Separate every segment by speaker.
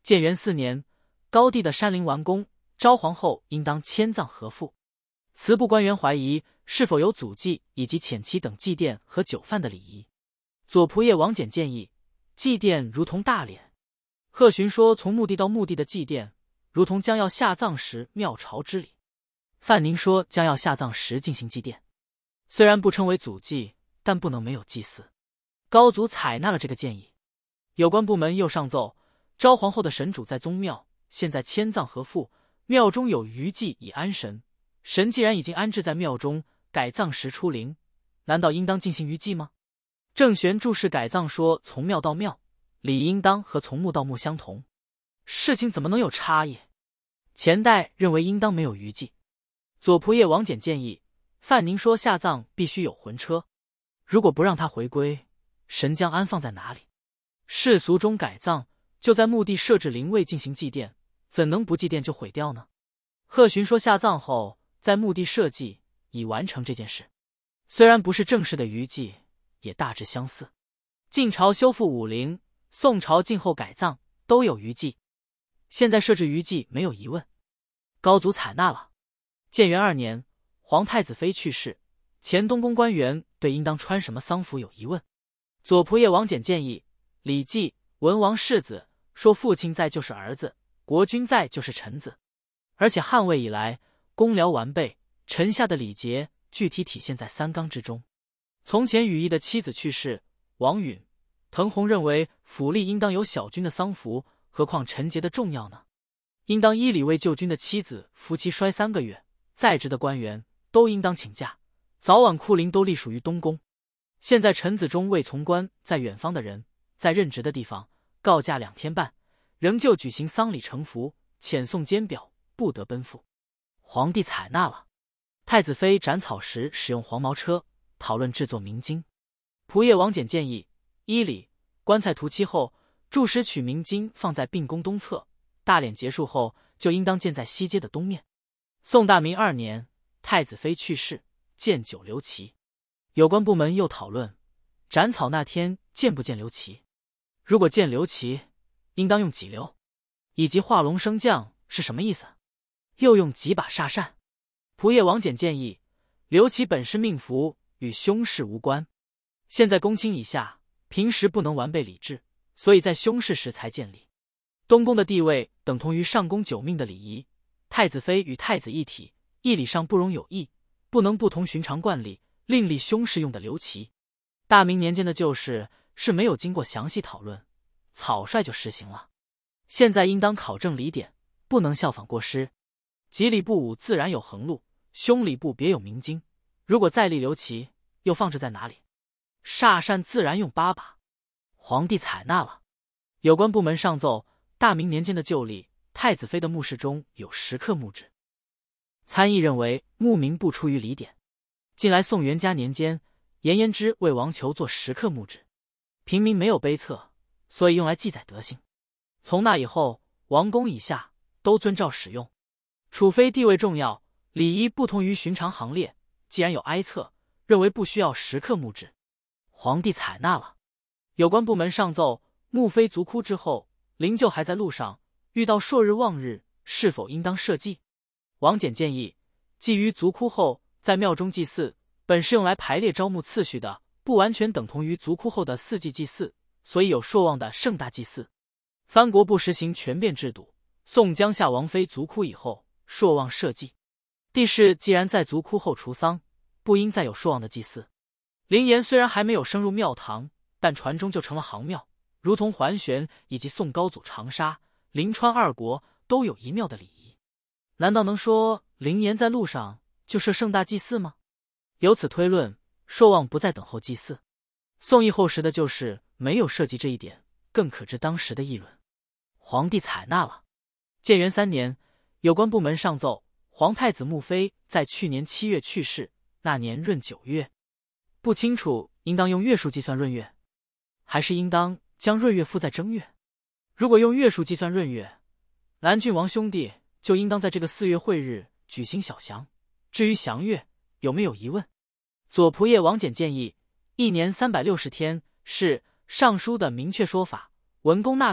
Speaker 1: 建元4年，高帝的山陵完工，昭皇后应当迁葬何父。祠部官员怀疑是否有祖祭以及遣其等祭奠和酒饭的礼仪。左仆射王翦建议，祭奠如同大殓。贺询说，从墓地到墓地的祭奠，如同将要下葬时庙朝之礼。范宁说，将要下葬时进行祭奠，虽然不称为祖祭，但不能没有祭祀。高祖采纳了这个建议。有关部门又上奏，昭皇后的神主在宗庙，现在迁葬何父，庙中有余祭以安神。神既然已经安置在庙中，改葬时出灵，难道应当进行余祭吗？郑玄注释改葬说，从庙到庙，理应当和从墓到墓相同，事情怎么能有差异？前代认为应当没有余祭。左仆射王翦建议，范宁说下葬必须有魂车，如果不让他回归，神将安放在哪里？世俗中改葬就在墓地设置灵位进行祭奠，怎能不祭奠就毁掉呢？贺询说下葬后在墓地设祭，以完成这件事。虽然不是正式的余祭，也大致相似。晋朝修复武陵，宋朝晋后改葬都有余祭，现在设置余祭没有疑问。高祖采纳了。建元2年，皇太子妃去世，前东宫官员对应当穿什么丧服有疑问。左仆射王翦建议，礼记文王世子说，父亲在就是儿子，国君在就是臣子。而且汉魏以来，公僚完备，臣下的礼节具体体现在三纲之中。从前羽翼的妻子去世，王允、滕弘认为府吏应当有小君的丧服，何况臣节的重要呢？应当依礼为旧君的妻子夫妻衰3个月，在职的官员都应当请假，早晚库陵都隶属于东宫。现在臣子中未从官在远方的人，在任职的地方告假2天半，仍旧举行丧礼呈服，遣送监表，不得奔赴。皇帝采纳了。太子妃斩草时使用黄毛车，讨论制作明经。仆射王翦建议，依礼，棺材涂漆后，柱石取明经放在并宫东侧，大殓结束后就应当建在西街的东面。宋大明2年，太子妃去世，建9留旗。有关部门又讨论，斩草那天建不建留旗？如果建留旗，应当用几留？以及画龙升降是什么意思？又用几把煞扇？仆射王翦建议，留旗本是命符，与凶事无关。现在公卿以下，平时不能完备礼制，所以在凶事时才建立。东宫的地位等同于上宫9命的礼仪，太子妃与太子一体，义理上不容有异，不能不同寻常惯例，另立凶事用的留旗。大明年间的旧事是没有经过详细讨论，草率就实行了。现在应当考证礼典，不能效仿过失。吉礼部伍自然有横路，凶礼部别有明经，如果再立留旗，又放置在哪里？煞扇自然用8把。皇帝采纳了。有关部门上奏，大明年间的旧例，太子妃的墓室中有石刻墓志。参议认为墓名不出于礼典。近来宋元嘉年间，严延之为王求做石刻墓志，平民没有碑册，所以用来记载德行。从那以后，王公以下都遵照使用。储妃地位重要，礼仪不同于寻常行列，既然有哀册，认为不需要石刻墓志。皇帝采纳了。有关部门上奏，墓妃卒哭之后，灵柩还在路上，遇到朔日望日，是否应当设祭？王翦建议，祭于卒哭后在庙中祭祀，本是用来排列招募次序的，不完全等同于卒哭后的4祭祭祀，所以有朔望的盛大祭祀。藩国不实行权变制度，宋江夏王妃卒哭以后，朔望设祭。帝室既然在卒哭后除丧，不应再有朔望的祭祀。灵岩虽然还没有升入庙堂，但传中就成了行庙，如同桓玄以及宋高祖长沙、临川2国都有一庙的礼仪。难道能说灵岩在路上就设盛大祭祀吗？由此推论，朔望不再等候祭祀。宋义后时的旧事没有涉及这一点，更可知当时的议论。皇帝采纳了。建元3年，有关部门上奏，皇太子穆妃在去年7月去世，那年闰9月。不清楚应当用月数计算闰月，还是应当将闰月附在正月？如果用月数计算闰月，南郡王兄弟就应当在这个4月晦日举行小降。至于降月，有没有疑问？左仆射王翦建议，1年360天是尚书的明确说法，文公纳币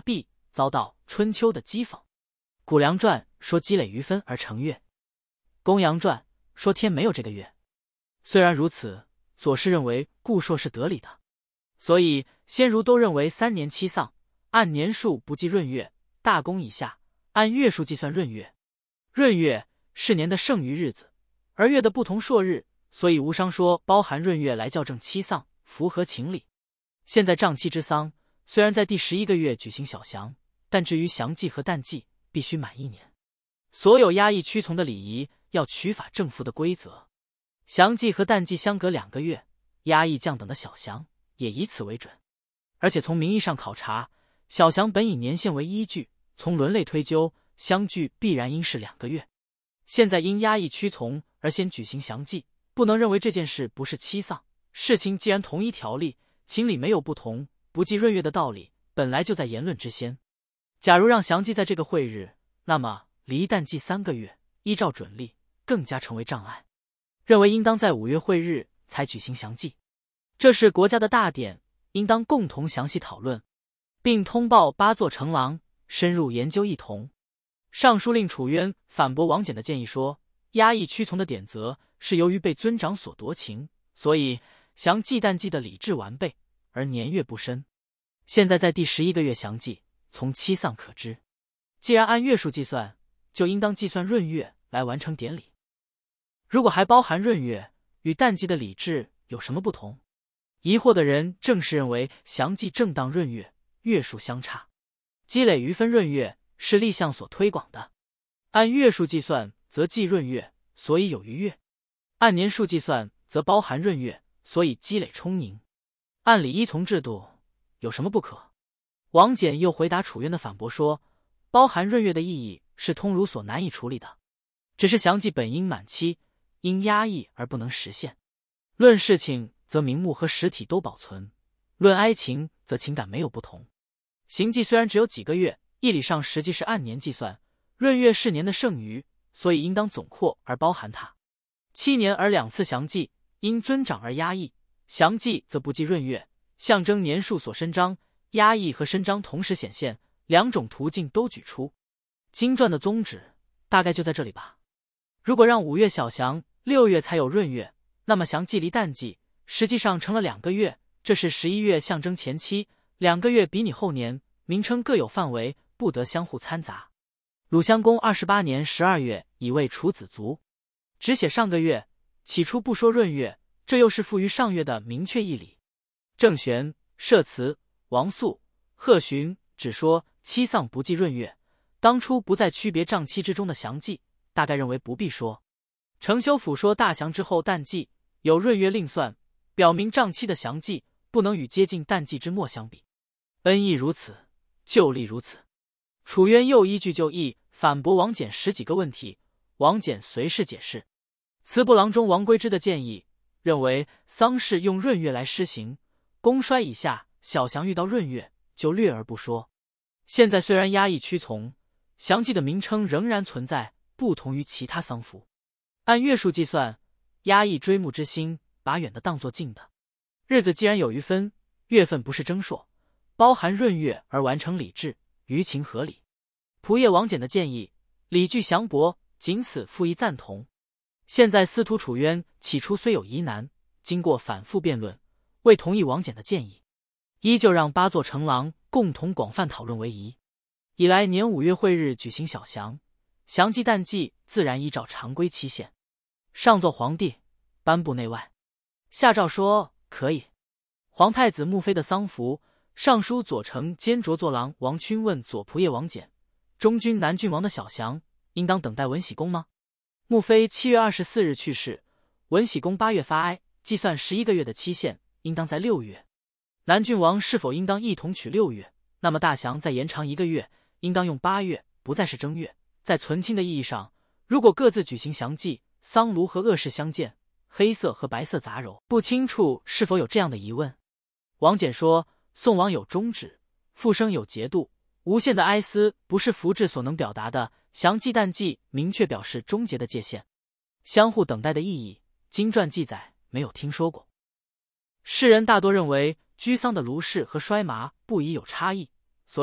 Speaker 1: 遭到春秋的讥讽。谷梁传说积累余分而成月，公羊传说天没有这个月。虽然如此，左氏认为顾硕是得理的，所以先儒都认为3年7丧，按年数不计闰月，大公以下按月数计算闰月。闰月是年的剩余日子，而月的不同朔日，所以无商说包含闰月来校正七丧，符合情理。现在瘴气之丧虽然在第11个月举行小祥，但至于祥祭和诞祭必须满1年。所有压抑屈从的礼仪要取法正负的规则，祥祭和诞祭相隔2个月，压抑降等的小祥也以此为准。而且从名义上考察，小祥本以年限为依据，从轮类推究，相距必然应是2个月。现在因压抑屈从而先举行祥祭，不能认为这件事不是七丧。事情既然同一条例，情理没有不同，不计闰月的道理本来就在言论之先。假如让祥祭在这个会日，那么离诞祭3个月，依照准例更加成为障碍，认为应当在5月会日才举行祥祭。这是国家的大典，应当共同详细讨论，并通报8座承郎，深入研究一同。尚书令楚渊反驳王翦的建议说，压抑屈从的典则是由于被尊长所夺情，所以祥祭诞祭的礼制完备，而年月不深。现在在第11个月祥祭，从七丧可知，既然按月数计算，就应当计算闰月来完成典礼。如果还包含闰月，与诞祭的礼制有什么不同？疑惑的人正是认为祥祭正当闰月，月数相差，积累余分闰月是历象所推广的。按月数计算则计闰月，所以有余月；按年数计算则包含闰月，所以积累充盈。按理依从制度，有什么不可？王翦又回答楚渊的反驳说，包含闰月的意义是通儒所难以处理的，只是祥祭本应满期，因压抑而不能实现。论事情则名目和实体都保存，论哀情则情感没有不同。行祭虽然只有几个月，义理上实际是按年计算，闰月是年的剩余，所以应当总括而包含它。7年而2次祥祭，因尊长而压抑，祥祭则不计闰月，象征年数所伸张，压抑和伸张同时显现，2种途径都举出。经传的宗旨大概就在这里吧。如果让5月小祥，6月才有闰月，那么祥祭离诞祭实际上成了2个月，这是11月象征前期，2个月比拟后年，名称各有范围，不得相互掺杂。鲁襄公28年12月已为楚子卒，只写上个月，起初不说闰月，这又是赋于上月的明确义理。郑玄、社辞、王肃、贺询只说七丧不计闰月，当初不在区别瘴气之中的祥祭，大概认为不必说。程修甫说大祥之后诞祭有闰月另算，表明瘴气的祥祭不能与接近诞祭之末相比。恩义如此，旧例如此。楚渊又依据旧义反驳王翦10几个问题，王翦随事解释。祠部郎中王圭之的建议认为丧事用闰月来施行，公衰以下小祥遇到闰月就略而不说。现在虽然压抑屈从，祥祭的名称仍然存在，不同于其他丧服。按月数计算，压抑追慕之心，把远的当作近的。日子既然有余分，月份不是征硕，包含闰月而完成礼制，于情合理。仆射王翦的建议理据详博，仅此附议赞同。现在司徒楚渊起初虽有疑难，经过反复辩论，未同意王翦的建议，依旧让8座承郎共同广泛讨论为宜。以来年5月会日举行小祥，祥祭诞祭自然依照常规期限。上奏皇帝，颁布内外。下诏说可以。皇太子穆妃的丧服，尚书左丞兼着作郎王勋问左仆射王翦，中军南郡王的小祥应当等待文喜公吗？穆妃7月24日去世，文喜公8月发哀，计算11个月的期限，应当在6月。南郡王是否应当一同取6月？那么大祥再延长1个月，应当用8月，不再是正月。在存亲的意义上，如果各自举行祥祭，丧炉和恶事相见，黑色和白色杂糅，不清楚是否有这样的疑问。王翦说，宋王有终止，复生有节度，无限的哀思不是符志所能表达的，祥祭诞祭明确表示终结的界限，相互等待的意义，经传记载没有听说过。世人大多认为居丧的卢氏和衰麻不宜有差异，所以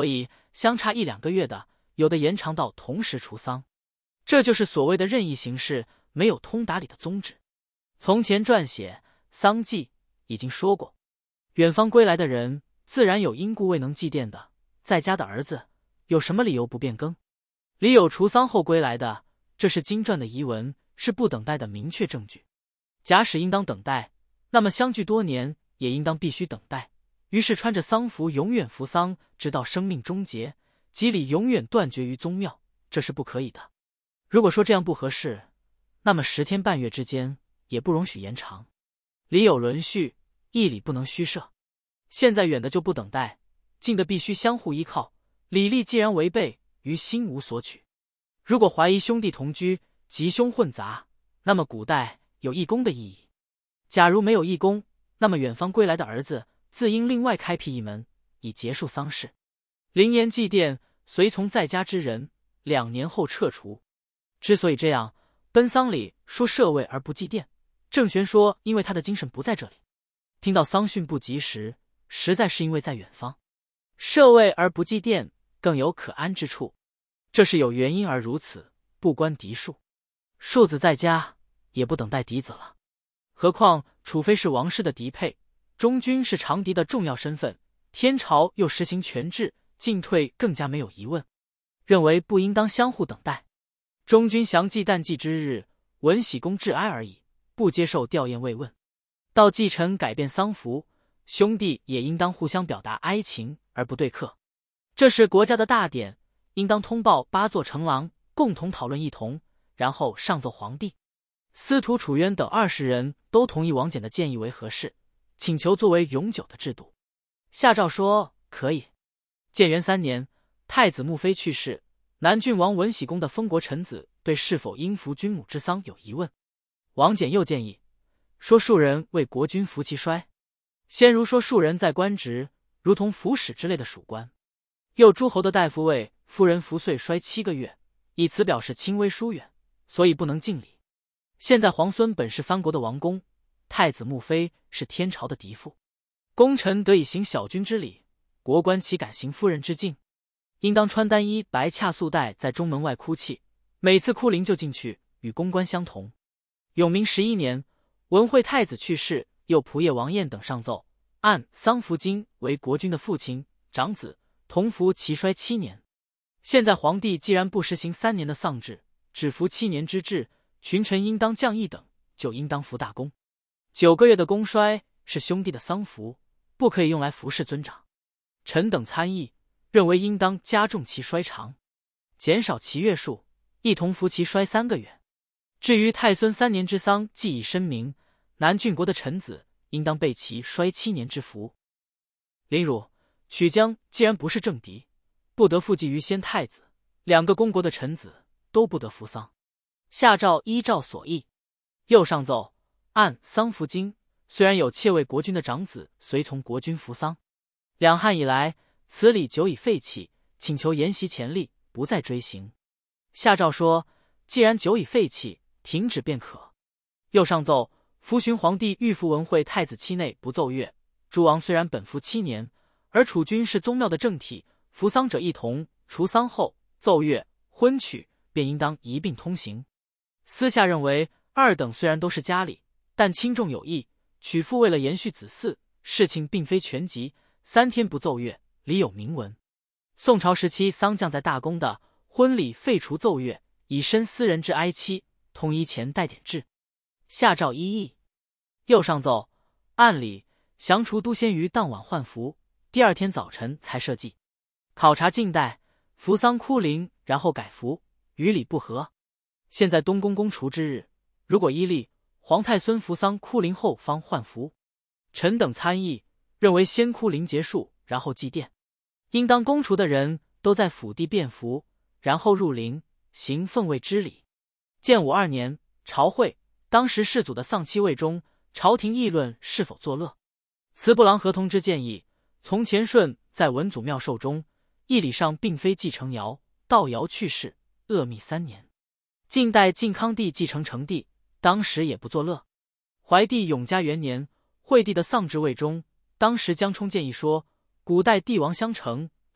Speaker 1: 相差1-2个月的，有的延长到同时除丧。这就是所谓的任意行事，没有通达理的宗旨。从前撰写丧祭已经说过，远方归来的人自然有因故未能祭奠的，在家的儿子有什么理由不变更？理有除丧后归来的，这是经传的遗文，是不等待的明确证据。假使应当等待，那么相距多年也应当必须等待，于是穿着丧服永远服丧，直到生命终结，即礼永远断绝于宗庙，这是不可以的。如果说这样不合适，那么10天半月之间也不容许延长。礼有轮序，义理不能虚设。现在远的就不等待，近的必须相互依靠。礼力既然违背，于心无所取。如果怀疑兄弟同居，吉凶混杂，那么古代有义公的意义。假如没有义公，那么远方归来的儿子自应另外开辟一门，以结束丧事。灵言祭奠，随从在家之人2年后撤除。之所以这样，奔丧里说舍位而不祭奠，郑玄说因为他的精神不在这里，听到丧讯不及时，实在是因为在远方。舍位而不祭奠，更有可安之处，这是有原因而如此，不关嫡庶。庶子在家也不等待嫡子了，何况除非是王室的嫡配，中军是长嫡的重要身份，天朝又实行权制，进退更加没有疑问，认为不应当相互等待。中军详祭旦祭之日，文喜公致哀而已，不接受吊唁慰问。到继承改变丧服，兄弟也应当互相表达哀情而不对客，这是国家的大典，应当通报8座承郎，共同讨论一同，然后上奏皇帝。司徒楚渊等20人都同意王翦的建议为合适，请求作为永久的制度。下诏说可以。建元3年，太子穆妃去世，南郡王文喜公的封国臣子对是否应服君母之丧有疑问。王翦又建议说庶人为国君服其衰，先如说庶人在官职，如同服使之类的属官。又诸侯的大夫为夫人服岁衰7个月，以此表示轻微疏远，所以不能敬礼。现在皇孙本是藩国的王公，太子穆妃是天朝的嫡父，功臣得以行小君之礼，国官岂敢行夫人之敬？应当穿单衣白恰素带，在中门外哭泣，每次哭灵就进去，与公官相同。永明11年，文惠太子去世，又仆射王晏等上奏，按丧服经为国君的父亲、长子同服其衰7年。现在皇帝既然不实行3年的丧制，只服7年之制，群臣应当降一等，就应当服大功。9个月的公衰是兄弟的丧服，不可以用来服侍尊长。臣等参议，认为应当加重其衰长，减少其月数，一同服其衰3个月。至于太孙3年之丧，既已申明，南郡国的臣子应当备其衰7年之服。林汝、曲江既然不是正敌，不得复继于先太子，2个公国的臣子都不得服丧。下诏依照所议。又上奏，按丧服经，虽然有窃为国君的长子随从国君服丧，两汉以来此礼久已废弃，请求沿袭前例，不再追行。下诏说，既然久已废弃，停止便可。又上奏，服巡皇帝御服文惠太子期内不奏乐，诸王虽然本服7年，而楚君是宗庙的正体，服丧者一同，除丧后奏乐婚娶便应当一并通行。私下认为2等虽然都是家里，但轻重有异，娶妇为了延续子嗣，事情并非全急，3天不奏乐，礼有明文。宋朝时期丧将在大公的婚礼废除奏乐，以申私人之哀戚，统一前代典制。下诏依议。又上奏，按理降除都先于当晚换服，第2天早晨才设祭。考察近代，服丧哭灵，然后改服，与礼不合。现在东宫公除之日，如果依例，皇太孙服丧哭灵后方换服。臣等参议，认为先哭灵结束，然后祭奠。应当公除的人都在府地便服，然后入陵，行奉位之礼。建武2年，朝会，当时世祖的丧期未终，朝廷议论是否作乐。慈不郎合同之建议，从前顺在文祖庙寿中，议礼上并非继承尧，道尧去世，鄂密3年。近代晋康帝继承成帝，当时也不作乐。怀帝永嘉元年，惠帝的丧制未终，当时江充建议说，古代帝王相承，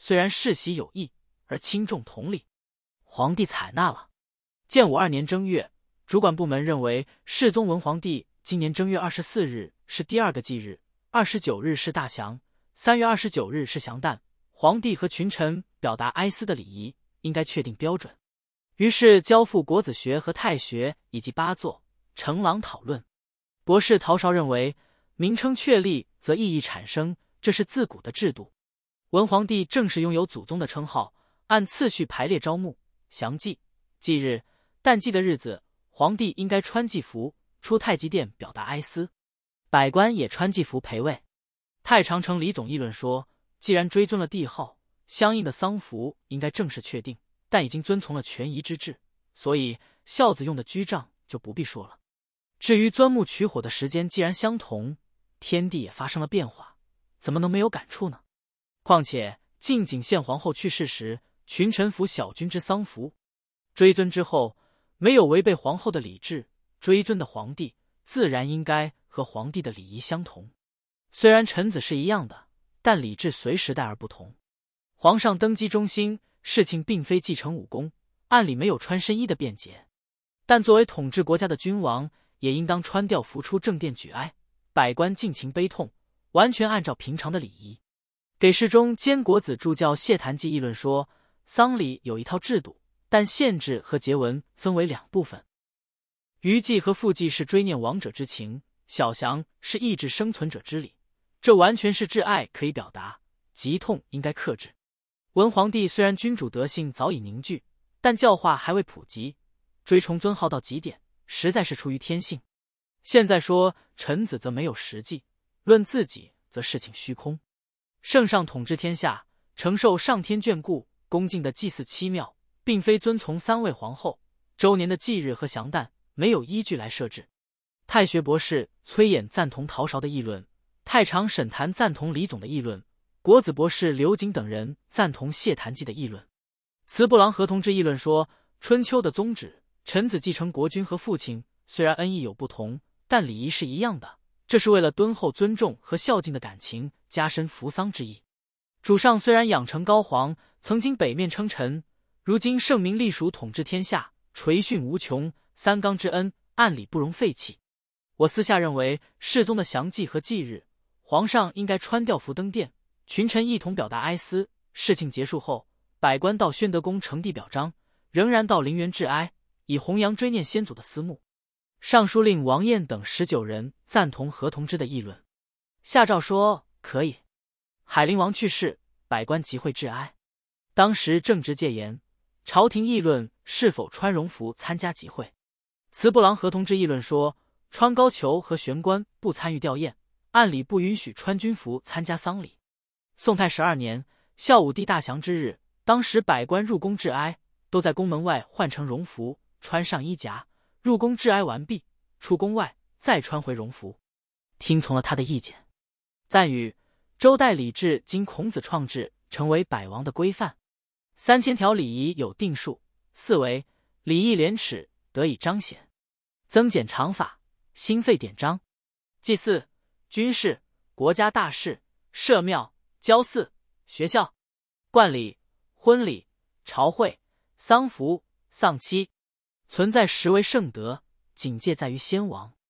Speaker 1: 虽然世袭有异，而轻重同理。皇帝采纳了。建武2年正月，主管部门认为世宗文皇帝今年正月24日是第2个忌日，29日是大祥，3月29日是祥诞，皇帝和群臣表达哀思的礼仪应该确定标准。于是交付国子学和太学以及八座、承郎讨论。博士陶韶认为，名称确立则意义产生，这是自古的制度。文皇帝正是拥有祖宗的称号，按次序排列招募、详祭、忌日、诞祭的日子，皇帝应该穿祭服出太极殿表达哀思，百官也穿祭服陪位。太常丞李总议论说，既然追尊了帝号，相应的丧服应该正式确定，但已经遵从了权宜之治，所以孝子用的居杖就不必说了。至于钻木取火的时间既然相同，天地也发生了变化，怎么能没有感触呢？况且晋景献皇后去世时，群臣服小君之丧服，追尊之后没有违背皇后的礼制，追尊的皇帝自然应该和皇帝的礼仪相同。虽然臣子是一样的，但礼制随时代而不同。皇上登基中兴，事情并非继承武功，按理没有穿身衣的便捷，但作为统治国家的君王，也应当穿吊服出正殿举哀，百官尽情悲痛，完全按照平常的礼仪。给事中兼国子助教谢谭记议论说，丧礼有一套制度，但限制和节文分为2部分。余祭和复祭是追念亡者之情，小祥是抑制生存者之礼，这完全是挚爱可以表达，疾痛应该克制。文皇帝虽然君主德性早已凝聚，但教化还未普及，追崇尊号到极点，实在是出于天性。现在说臣子则没有实际，论自己则事情虚空。圣上统治天下，承受上天眷顾，恭敬的祭祀7庙，并非遵从3位皇后，周年的忌日和祥诞没有依据来设置。太学博士崔琰赞同陶韶的议论，太常沈谭赞同李总的议论，国子博士刘瑾等人赞同谢谭记的议论。慈布郎何同志议论说，春秋的宗旨，臣子继承国君和父亲，虽然恩义有不同，但礼仪是一样的，这是为了敦厚尊重和孝敬的感情，加深扶丧之意。主上虽然养成高皇，曾经北面称臣，如今圣明隶属统治天下，垂训无穷，3纲之恩，按理不容废弃。我私下认为，世宗的祥祭和忌日，皇上应该穿吊服登殿，群臣一同表达哀思。事情结束后，百官到宣德宫呈递表彰，仍然到陵园致哀，以弘扬追念先祖的思慕。尚书令王彦等19人赞同何同之的议论。下诏说可以。海陵王去世，百官集会致哀。当时正值戒严，朝廷议论是否穿戎服参加集会。慈布郎何同之议论说，穿高裘和玄关不参与吊唁，按理不允许穿军服参加丧礼。宋太12年，孝武帝大祥之日，当时百官入宫致哀，都在宫门外换成戎服，穿上衣甲，入宫致哀完毕，出宫外再穿回戎服，听从了他的意见。赞语周代礼制经孔子创制，成为百王的规范。3000条礼仪有定数，4为礼义廉耻，得以彰显；增减常法，兴废典章；祭祀、军事、国家大事、社庙、郊祀、学校、冠礼、婚礼、朝会、丧服、丧期，存在实为圣德，警戒在于先王。